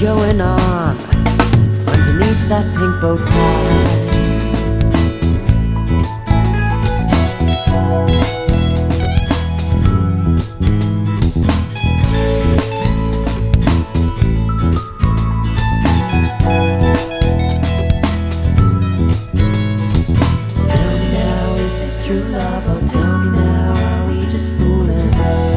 going on underneath that pink bow tie? True love, oh tell me now, are we just fooling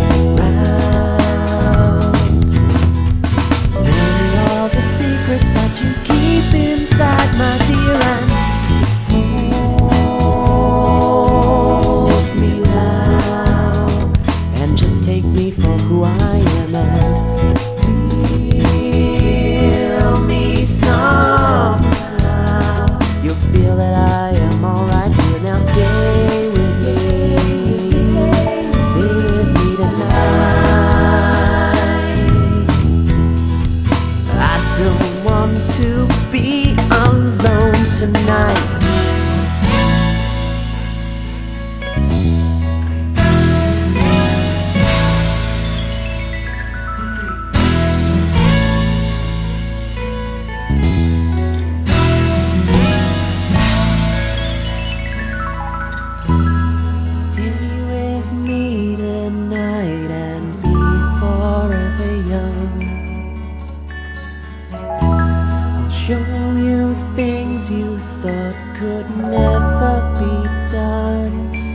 around? Tell me all the secrets that you keep inside, my dear, and hold me now, and just take me for who I am, and feel me somehow. You'll feel that I am alright here. Now stay with me, stay with me tonight. I don't want to be alone tonight. Show you things you thought could never be done,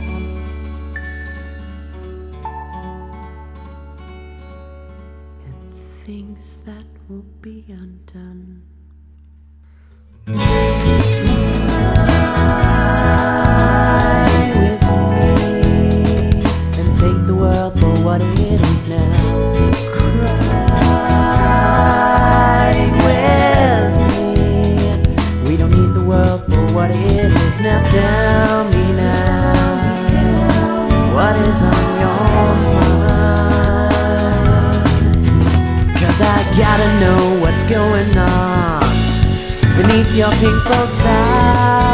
and things that will be undone. Fly with me and take the world for what it is now. What it is now, tell me now, what is on your mind? 'Cause I gotta know what's going on beneath your pink bow tie.